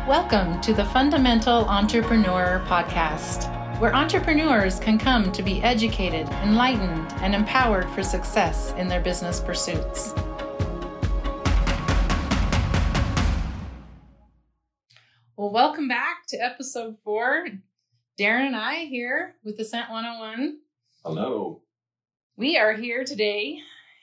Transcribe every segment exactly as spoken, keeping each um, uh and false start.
Welcome to the Fundamental Entrepreneur Podcast, where entrepreneurs can come to be educated, enlightened, and empowered for success in their business pursuits. Well, welcome back to episode four. Darren and I here with Ascent one oh one. Hello. We are here today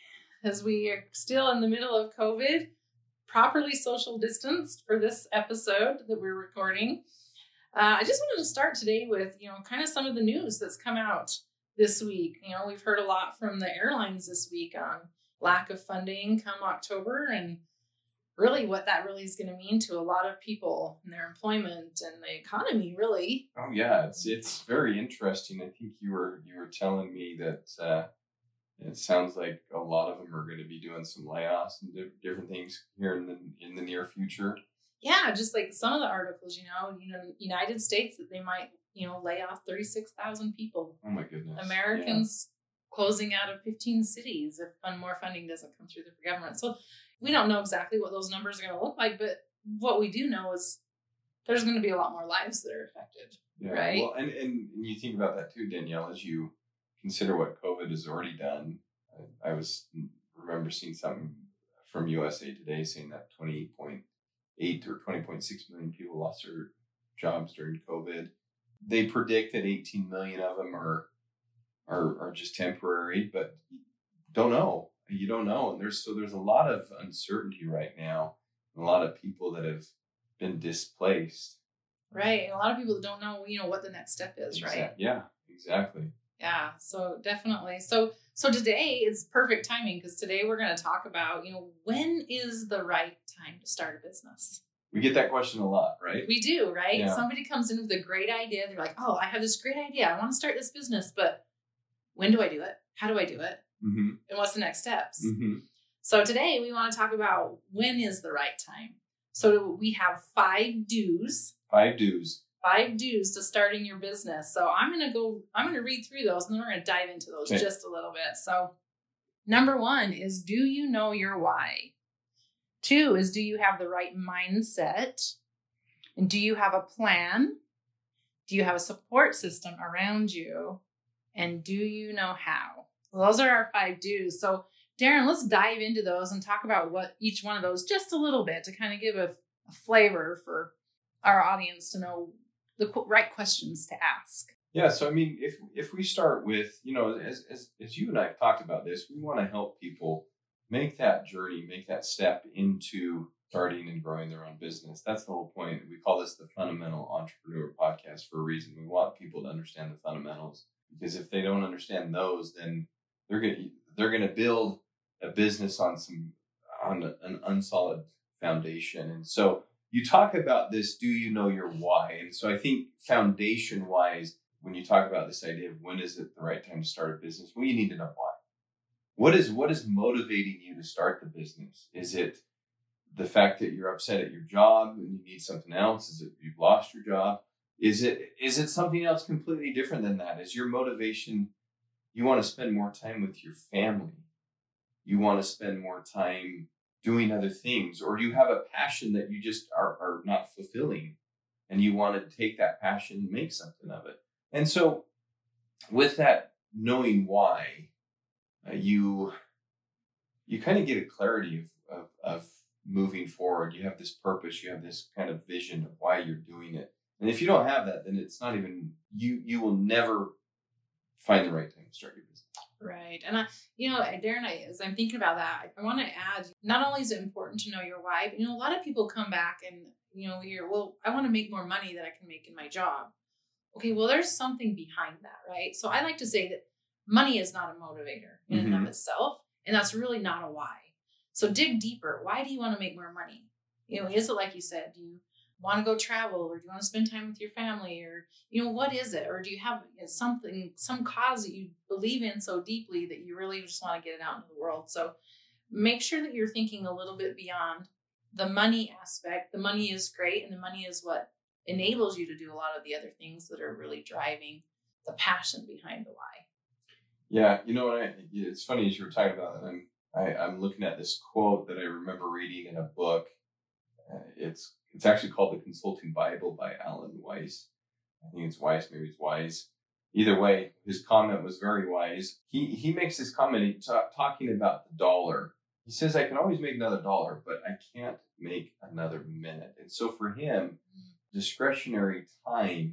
as we are still in the middle of COVID, properly social distanced for this episode that we're recording. Uh, I just wanted to start today with, you know, kind of some of the news that's come out this week. You know, we've heard a lot from the airlines this week on lack of funding come October and really what that really is going to mean to a lot of people and their employment and the economy, really. Oh yeah, it's it's very interesting. I think you were you were telling me that uh, it sounds like a lot of them are going to be doing some layoffs and di- different things here in the in the near future. Yeah, just like some of the articles, you know, you know, United States that they might, you know, lay off thirty-six thousand people. Oh my goodness. Americans yeah. closing out of fifteen cities if fund, more funding doesn't come through the government. So we don't know exactly what those numbers are going to look like, but what we do know is there's going to be a lot more lives that are affected, yeah, right? Well, and, and you think about that too, Danielle, as you consider what COVID has already done. I, I was remember seeing something from U S A Today saying that twenty point eight or twenty point six million people lost their jobs during COVID. They predict that eighteen million of them are are are just temporary, but don't know. You don't know. And there's so there's a lot of uncertainty right now. A lot of people that have been displaced. Right. And a lot of people that don't know, you know, what the next step is, Exactly. right? Yeah, exactly. Yeah, so definitely. So so today is perfect timing because today we're going to talk about, you know, when is the right time to start a business? We get that question a lot, right? We do, right? Yeah. Somebody comes in with a great idea. They're like, oh, I have this great idea. I want to start this business, but when do I do it? How do I do it? Mm-hmm. And what's the next steps? Mm-hmm. So today we want to talk about when is the right time. So we have five do's. Five do's. Five do's to starting your business. So I'm going to go, I'm going to read through those and then we're going to dive into those okay. just a little bit. So number one is, do you know your why? Two is, do you have the right mindset? And do you have a plan? Do you have a support system around you? And do you know how? Well, those are our five do's. So Darren, let's dive into those and talk about what each one of those just a little bit to kind of give a, a flavor for our audience to know the qu- right questions to ask. Yeah. So, I mean, if if we start with, you know, as, as, as you and I have talked about this, we want to help people make that journey, make that step into starting and growing their own business. That's the whole point. We call this the Fundamental Entrepreneur Podcast for a reason. We want people to understand the fundamentals, because if they don't understand those, then they're going to, they're going to build a business on some, on an unsolid foundation. And so you talk about this, do you know your why? And so I think foundation wise, when you talk about this idea of when is it the right time to start a business, well, you need to know why. What is, what is motivating you to start the business? Is it the fact that you're upset at your job and you need something else? Is it you've lost your job? Is it, is it something else completely different than that? Is your motivation, you want to spend more time with your family? You want to spend more time doing other things, or you have a passion that you just are, are not fulfilling and you want to take that passion and make something of it. And so with that knowing why, uh, you, you kind of get a clarity of, of, of moving forward. You have this purpose, you have this kind of vision of why you're doing it. And if you don't have that, then it's not even, you, you will never find the right time to start your business. Right. And I, you know, Darren, I, as I'm thinking about that, I, I want to add, not only is it important to know your why, but, you know, a lot of people come back and, you know, you're, well, I want to make more money than I can make in my job. Okay, well, there's something behind that, right? So I like to say that money is not a motivator in Mm-hmm. and of itself, and that's really not a why. So dig deeper. Why do you want to make more money? You know, is it like you said, do you want to go travel, or do you want to spend time with your family, or, you know, what is it? Or do you have something, some cause that you believe in so deeply that you really just want to get it out into the world? So make sure that you're thinking a little bit beyond the money aspect. The money is great, and the money is what enables you to do a lot of the other things that are really driving the passion behind the why. Yeah, you know what? I, it's funny as you were talking about that. I'm I, I'm looking at this quote that I remember reading in a book, Uh, it's it's actually called The Consulting Bible by Alan Weiss. I think it's Weiss, maybe it's Wise. Either way, his comment was very wise. He he makes this comment he ta- talking about the dollar. He says, I can always make another dollar, but I can't make another minute. And so for him, discretionary time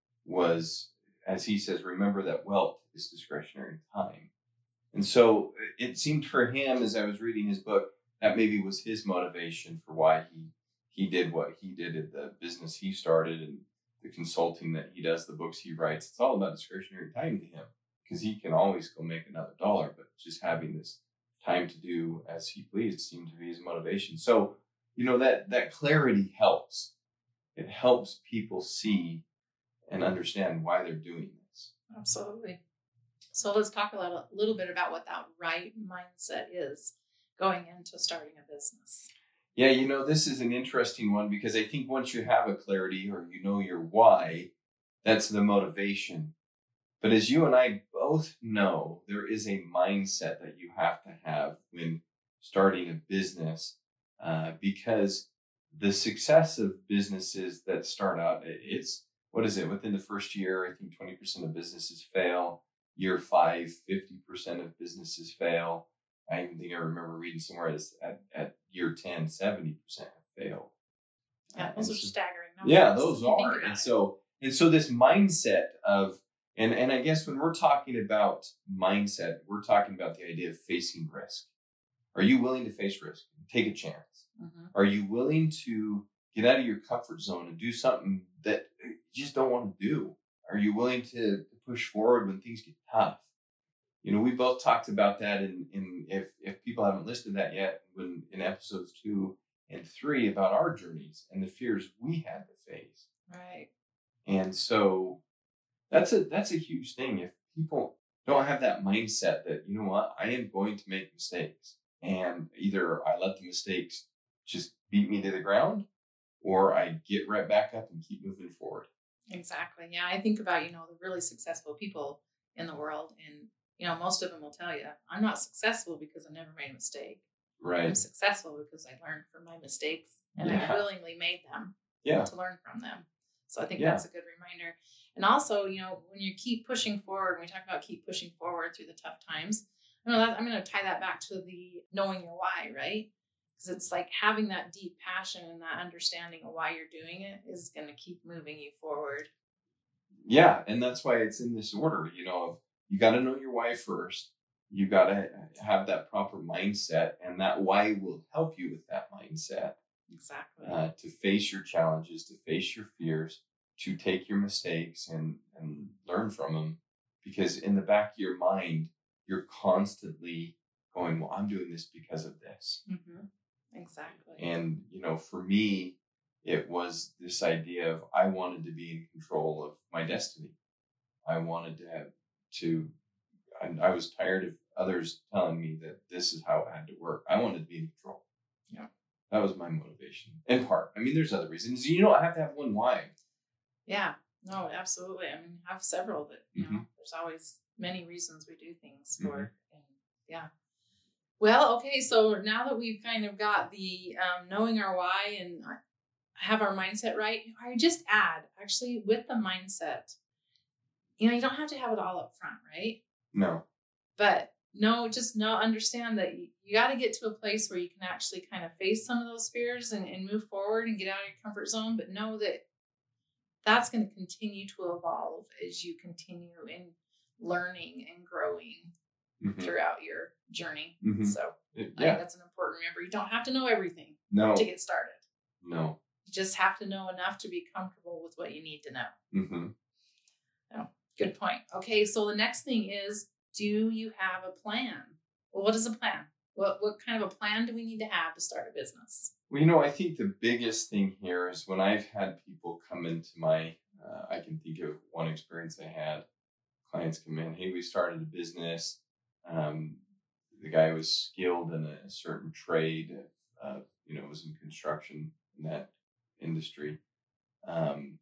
was, as he says, remember that wealth is discretionary time. And so it seemed for him, as I was reading his book, that maybe was his motivation for why he he did what he did at the business he started and the consulting that he does, the books he writes. It's all about discretionary time to him because he can always go make another dollar, but just having this time to do as he pleased seemed to be his motivation. So, you know, that that clarity helps. It helps people see and understand why they're doing this. Absolutely. So let's talk a little, little bit about what that right mindset is going into starting a business. Yeah, you know, this is an interesting one because I think once you have a clarity or you know your why, that's the motivation. But as you and I both know, there is a mindset that you have to have when starting a business uh, because the success of businesses that start out, it's, what is it? Within the first year, I think twenty percent of businesses fail. Year five, fifty percent of businesses fail. I even think I remember reading somewhere at, at year ten, seventy percent have failed. Yeah, those uh, are so, staggering numbers. Yeah, those are. And so, and so this mindset of, and, and I guess when we're talking about mindset, we're talking about the idea of facing risk. Are you willing to face risk? Take a chance. Mm-hmm. Are you willing to get out of your comfort zone and do something that you just don't want to do? Are you willing to push forward when things get tough? You know, we both talked about that in, in if, if people haven't listened to that yet, when in episodes two and three about our journeys and the fears we had to face. Right. And so that's a that's a huge thing. If people don't have that mindset that, you know what, I am going to make mistakes. And either I let the mistakes just beat me to the ground or I get right back up and keep moving forward. Exactly. Yeah. I think about, you know, the really successful people in the world, and, you know, most of them will tell you, I'm not successful because I never made a mistake. Right. I'm successful because I learned from my mistakes and yeah. I willingly made them yeah. to learn from them. So I think yeah. that's a good reminder. And also, you know, when you keep pushing forward, when we talk about keep pushing forward through the tough times, you know, that, I'm going to tie that back to the knowing your why, right? Because it's like having that deep passion and that understanding of why you're doing it is going to keep moving you forward. Yeah. And that's why it's in this order, you know, you got to know your why first. You got to have that proper mindset, and that why will help you with that mindset. Exactly. Uh, to face your challenges, to face your fears, to take your mistakes and, and learn from them. Because in the back of your mind, you're constantly going, well, I'm doing this because of this. Mm-hmm. Exactly. And, you know, for me, it was this idea of I wanted to be in control of my destiny. I wanted to have to, I, I was tired of others telling me that this is how it had to work. I wanted to be in control. Yeah. That was my motivation, in part. I mean, there's other reasons. You don't have to have one why. Yeah. No, absolutely. I mean, I have several that, you mm-hmm. know, there's always many reasons we do things for. Mm-hmm. And yeah. Well, okay. So now that we've kind of got the um, knowing our why and have our mindset right, I just add, actually, with the mindset, you know, you don't have to have it all up front, right? No. But no, just know, understand that you, you got to get to a place where you can actually kind of face some of those fears and, and move forward and get out of your comfort zone. But know that that's going to continue to evolve as you continue in learning and growing mm-hmm. throughout your journey. Mm-hmm. So yeah. I think that's an important remember. You don't have to know everything no. to get started. No. You just have to know enough to be comfortable with what you need to know. Mm-hmm. Oh, good point. Okay, so the next thing is, do you have a plan? Well, what is a plan? What what kind of a plan do we need to have to start a business? Well, you know, I think the biggest thing here is when I've had people come into my, uh, I can think of one experience I had. Clients come in, hey, we started a business. Um, the guy was skilled in a, a certain trade, uh, you know, was in construction in that industry. Um,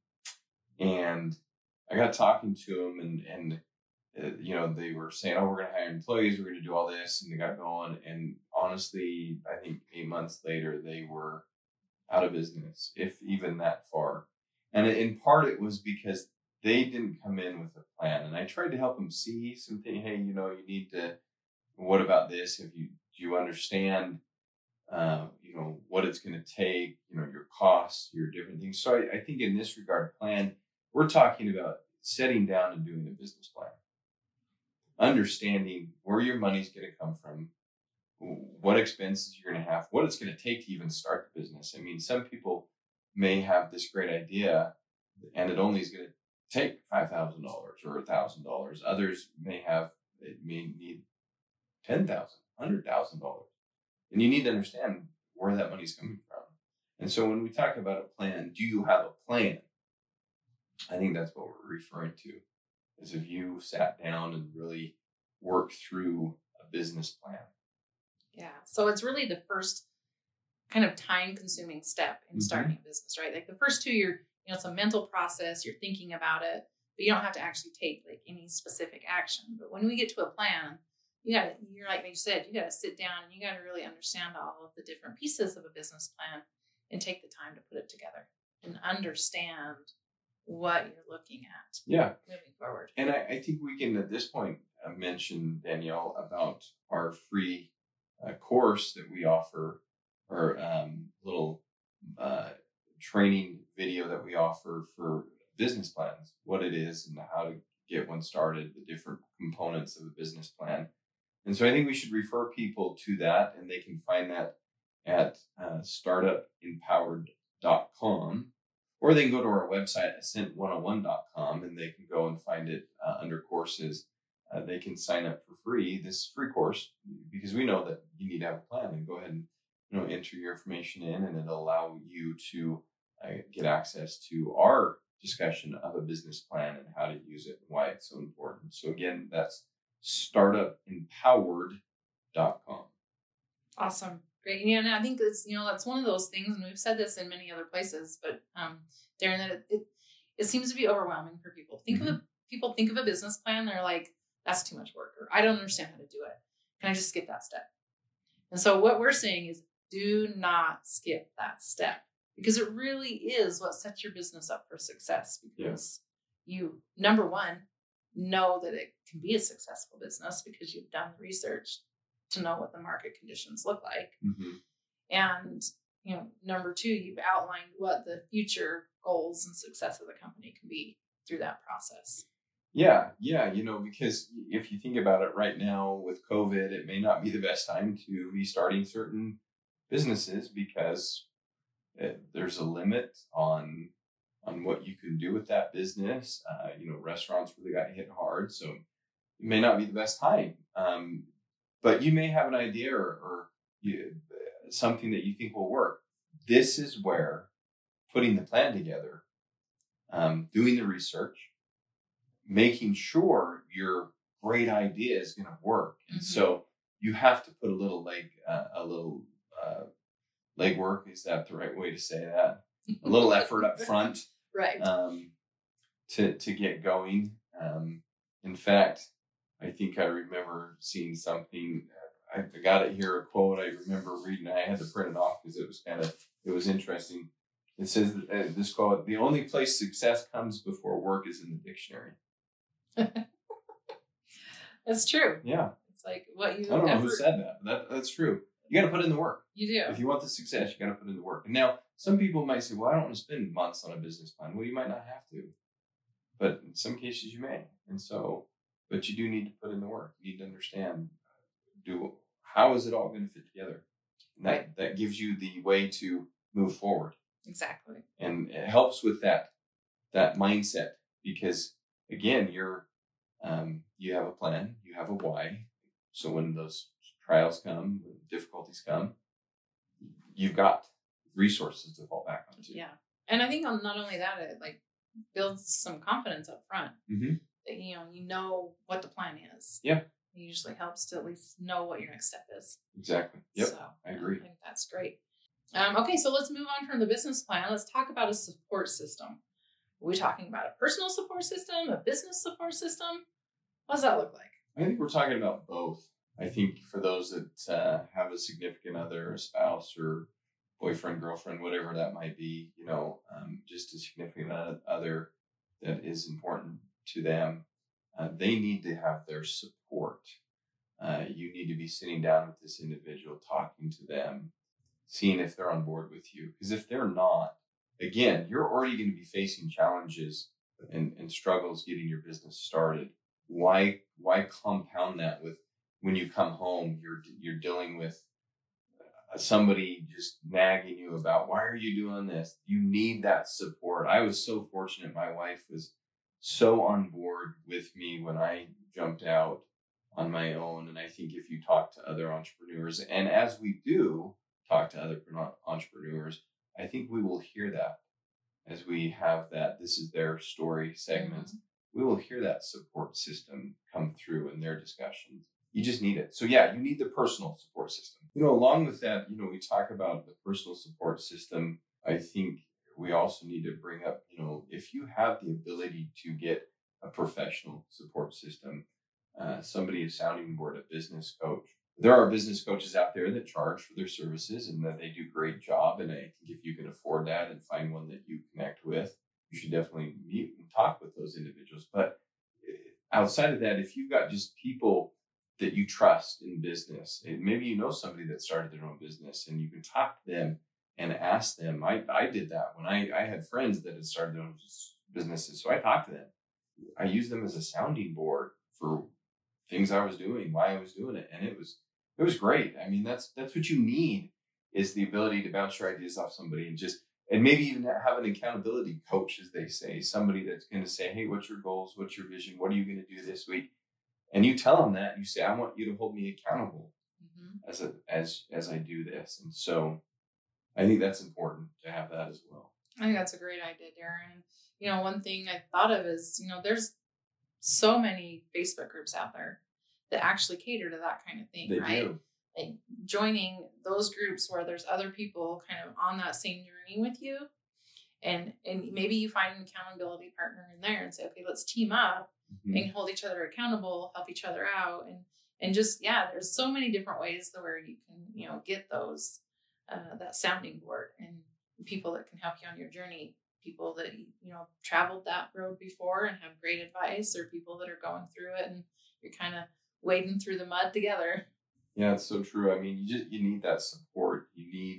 and I got talking to him and, and uh, you know, they were saying, oh, we're going to hire employees. We're going to do all this. And they got going. And honestly, I think eight months later, they were out of business, if even that far. And in part, it was because they didn't come in with a plan. And I tried to help them see something. Hey, you know, you need to, what about this? Have you, do you understand, uh, you know, what it's going to take, you know, your costs, your different things. So I, I think in this regard, plan, we're talking about setting down and doing a business plan, understanding where your money's going to come from, what expenses you're going to have, what it's going to take to even start the business. I mean, some people may have this great idea and it only is going to take five thousand dollars or one thousand dollars. Others may have, it may need ten thousand dollars, one hundred thousand dollars. And you need to understand where that money's coming from. And so when we talk about a plan, do you have a plan? I think that's what we're referring to, is if you sat down and really worked through a business plan. Yeah. So it's really the first kind of time consuming step in starting Mm-hmm. a business, right? Like the first two, you're, you know, it's a mental process. You're thinking about it, but you don't have to actually take like any specific action. But when we get to a plan, you got to, you're like you said, you got to sit down and you got to really understand all of the different pieces of a business plan and take the time to put it together and understand what you're looking at. Yeah. Moving forward. And I, I think we can, at this point, uh, mention, Danielle, about our free uh, course that we offer, or um, little uh, training video that we offer for business plans, what it is and how to get one started, the different components of a business plan. And so I think we should refer people to that, and they can find that at uh, startup empowered dot com, or they can go to our website, ascent one oh one dot com, and they can go and find it uh, under courses. Uh, they can sign up for free, this free course, because we know that you need to have a plan, and go ahead and, you know, enter your information in, and it'll allow you to uh, get access to our discussion of a business plan and how to use it and why it's so important. So again, that's startup empowered dot com. Awesome. Great. Yeah, and I think it's, you know, that's one of those things, and we've said this in many other places, but um, Darren, that it, it, it seems to be overwhelming for people. Think mm-hmm. of a, people think of a business plan, they're like, that's too much work, or I don't understand how to do it. Can I just skip that step? And so what we're saying is, do not skip that step, because it really is what sets your business up for success. Because yeah. you, number one, know that it can be a successful business because you've done the research to know what the market conditions look like. Mm-hmm. And, you know, number two, you've outlined what the future goals and success of the company can be through that process. Yeah. Yeah. You know, because if you think about it right now with COVID, it may not be the best time to be starting certain businesses, because it, there's a limit on on what you can do with that business. Uh, you know, restaurants really got hit hard, so it may not be the best time. Um, but you may have an idea or, or you, something that you think will work. This is where putting the plan together, um, doing the research, making sure your great idea is going to work. And mm-hmm. so you have to put a little leg, uh, a little uh, legwork. Is that the right way to say that? A little effort up front. Right. Um, to, to get going. Um, in fact, I think I remember seeing something, I got it here, a quote I remember reading. I had to print it off because it was kind of, it was interesting. It says, uh, this quote, the only place success comes before work is in the dictionary. That's true. Yeah. It's like what you I don't effort- know who said that, but that, that's true. You got to put in the work. You do. If you want the success, you got to put in the work. And now some people might say, well, I don't want to spend months on a business plan. Well, you might not have to, but in some cases you may. And so, but you do need to put in the work. You need to understand, do how is it all going to fit together? And that, right. that gives you the way to move forward. Exactly. And it helps with that, that mindset, because again, you're, um, you have a plan, you have a why. So when those trials come, when difficulties come, you've got resources to fall back onto. Yeah. And I think not only that, it like builds some confidence up front. Mm-hmm. That, you know, you know what the plan is. Yeah. It usually helps to at least know what your next step is. Exactly. Yep. So I agree. I think that's great. Um, okay, so let's move on from the business plan. Let's talk about a support system. Are we talking about a personal support system, a business support system? What does that look like? I think we're talking about both. I think for those that uh, have a significant other, a spouse, or boyfriend, girlfriend, whatever that might be, you know, um, just a significant other that is important to them. Uh, they need to have their support. Uh, you need to be sitting down with this individual, talking to them, seeing if they're on board with you. Because if they're not, again, you're already going to be facing challenges and, and struggles getting your business started. Why why compound that with when you come home, you're you're dealing with somebody just nagging you about, why are you doing this? You need that support. I was so fortunate. My wife was so on board with me when I jumped out on my own. And I think if you talk to other entrepreneurs, and as we do talk to other entrepreneurs, I think we will hear that as we have that, this is their story segments. Mm-hmm. We will hear that support system come through in their discussions. You just need it. So yeah, you need the personal support system. You know, along with that, you know, we talk about the personal support system. I think we also need to bring up, you know, if you have the ability to get a professional support system, uh, somebody, a sounding board, a business coach. There are business coaches out there that charge for their services and that they do a great job. And I think if you can afford that and find one that you connect with, you should definitely meet and talk with those individuals. But outside of that, if you've got just people that you trust in business, and maybe you know somebody that started their own business and you can talk to them and ask them. I, I did that when I, I had friends that had started their own businesses. So I talked to them. I used them as a sounding board for things I was doing, why I was doing it. And it was, it was great. I mean, that's, that's what you need, is the ability to bounce your ideas off somebody and just, and maybe even have an accountability coach, as they say, somebody that's going to say, hey, what's your goals? What's your vision? What are you going to do this week? And you tell them that, you say, I want you to hold me accountable mm-hmm. as a, as, as I do this. And so I think that's important to have that as well. I think that's a great idea, Darren. You know, one thing I thought of is, you know, there's so many Facebook groups out there that actually cater to that kind of thing, they right? Do. Like joining those groups where there's other people kind of on that same journey with you. And, and maybe you find an accountability partner in there and say, okay, let's team up. Mm-hmm. And hold each other accountable, help each other out. And, and just, yeah, there's so many different ways to where you can, you know, get those, uh, that sounding board and people that can help you on your journey, people that, you know, traveled that road before and have great advice, or people that are going through it and you're kind of wading through the mud together. Yeah, it's so true. I mean, you just, you need that support. You need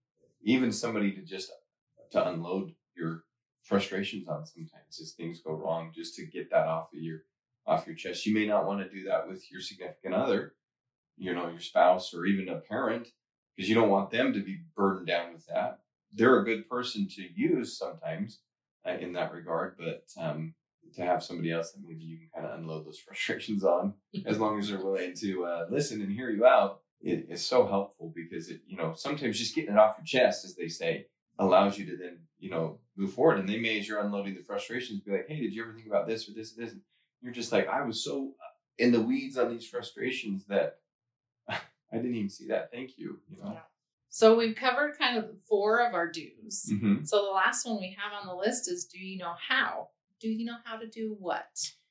even somebody to just, to unload your frustrations on sometimes as things go wrong, just to get that off of your off your chest. You may not want to do that with your significant other, you know, your spouse or even a parent, because you don't want them to be burdened down with that. They're a good person to use sometimes uh, in that regard, but um, to have somebody else that maybe you can kind of unload those frustrations on, as long as they're willing to uh, listen and hear you out, it is so helpful, because it, you know, sometimes just getting it off your chest, as they say, allows you to then, you know, move forward. And they may, as you're unloading the frustrations, be like, hey, did you ever think about this or this or this? And you're just like, I was so in the weeds on these frustrations that I didn't even see that. Thank you. You know? Yeah. So we've covered kind of four of our do's. Mm-hmm. So the last one we have on the list is, do you know how? Do you know how to do what?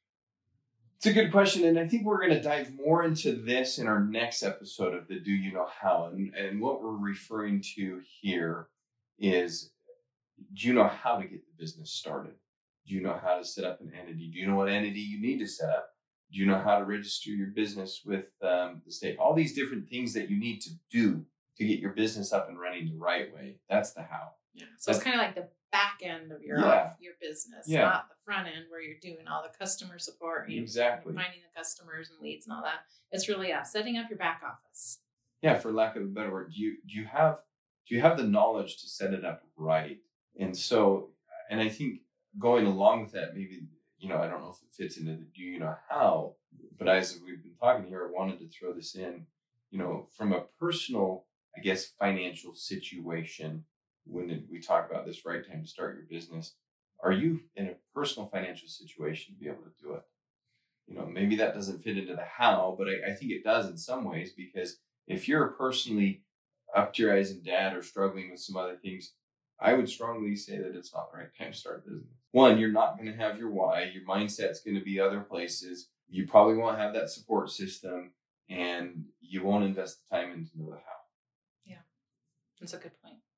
It's a good question. And I think we're going to dive more into this in our next episode of the Do You Know How? And, and what we're referring to here is, do you know how to get the business started? Do you know how to set up an entity? Do you know what entity you need to set up? Do you know how to register your business with um, the state? All these different things that you need to do to get your business up and running the right way. That's the how. Yeah. So That's, it's kind of like the back end of your yeah. your business, yeah. not the front end where you're doing all the customer support, and exactly, finding the customers and leads and all that. It's really yeah, setting up your back office. Yeah, for lack of a better word, do you do you have do you have the knowledge to set it up right? And so, and I think going along with that, maybe, you know, I don't know if it fits into the do you know how, but as we've been talking here, I wanted to throw this in, you know, from a personal, I guess, financial situation. When we talk about this right time to start your business, are you in a personal financial situation to be able to do it? You know, maybe that doesn't fit into the how, but I, I think it does in some ways, because if you're personally up to your eyes in debt or struggling with some other things, I would strongly say that it's not the right time to start a business. One, you're not going to have your why. Your mindset's going to be other places. You probably won't have that support system, and you won't invest the time into the how. Yeah, that's a good point.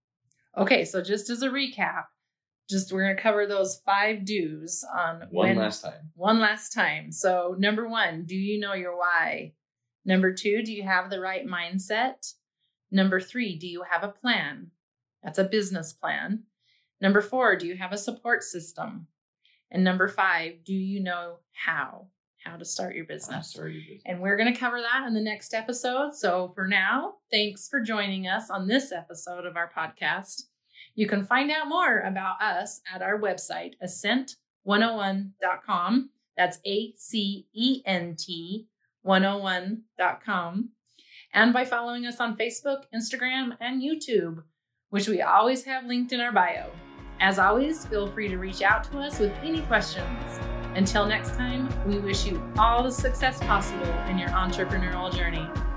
Okay, so just as a recap, just we're going to cover those five do's on One when, last time. One last time. So number one, do you know your why? Number two, do you have the right mindset? Number three, do you have a plan? That's a business plan. Number four, do you have a support system? And number five, do you know how? How to start your business. Start your business. And we're going to cover that in the next episode. So for now, thanks for joining us on this episode of our podcast. You can find out more about us at our website, ascent one oh one dot com. That's A C E N T one oh one dot com. And by following us on Facebook, Instagram, and YouTube, which we always have linked in our bio. As always, feel free to reach out to us with any questions. Until next time, we wish you all the success possible in your entrepreneurial journey.